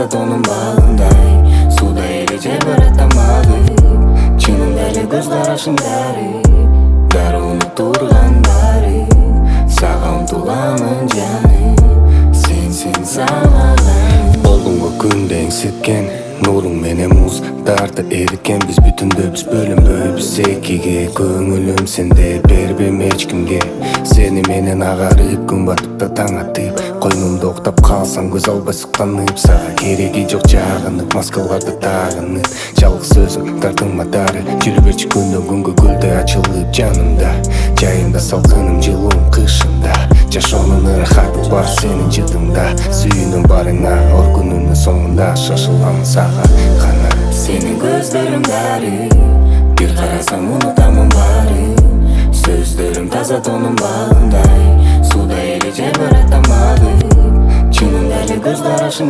таза тонун багындай, суда эреже баратамады. Чынында эле көз карашың дары унутурган баары. Сага умтуламын жаным, сен сагыламын. Болгонго күндө эңсеткен нуруң менен муздарды эриткен. Биз бүтүндөбүз, бөлүнбөйбүз экиге. Көңүлүм сенде, бербейм эч кимге. Сени менен агарып, күн батып да таң атып, койнумда уктап калсаң көз албай суктанып. Сага кереги жок жагынып, маскаларды тагынып, жалгыз өзүң тартыңма дары. Жүрө берчи күндөн күнгө гүлдөй ачылып жанымда. Жайымда салкыным, жылуум кышымда. Жашоонун ырахаты бар сенин жытыңда. Сүйүүнүң барыңа, ор күнүнүн соңунда шашыламын сага гана. Сенин көздөрүң дары, бир карасаң унутамын баарын. Сөздөрүң таза тонун багындай, суда эреже баратамады. Чынында эле көз карашың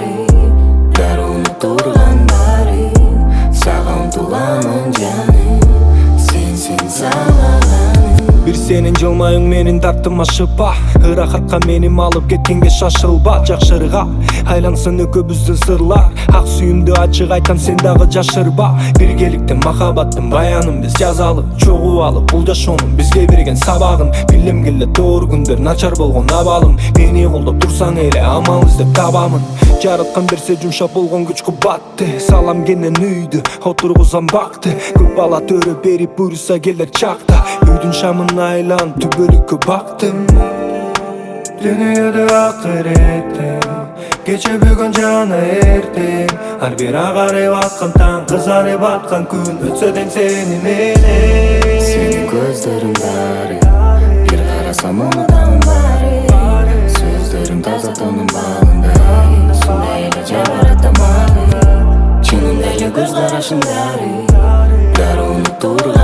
дары унутурган баары. Сага умтуламын жаным, сен сагыламын. Бир сенин жылмаюң менин дартыма шыпа, ырахатка мени алып кеткенге шашылба. Жакшырга айлансын экөөбүздүн сырлар, ак сүйүмдү ачык айтам, сен дагы жашырба. Биргеликтин махабаттын баянын биз жазалы, чогуу алып бул жашоонун бизге берген сабагын. Билем келе доор күндөр, начар болгон абалым. Мени колдоп турсаң эле амал издеп табамын. Жараткан берсе жумшап болгон күч кубатты, салам кенен үйдү, отургузам бакты. Көп бала төрө берип буйруса келер чакта, үйдүн шамын айланып түбөлүккө бактым. Дүйнөдө акыреттим, кече бүгүн жана эртең. Ар бир агарып аткан таң, кызарып аткан күн өтсө дең сени менен. Сенин көздөрүң дары, бир карасам унутамын баары. Сөздөрүң таза тонун багындай, суда эреже баратамады. Чынында эле көз карашың дары унутурган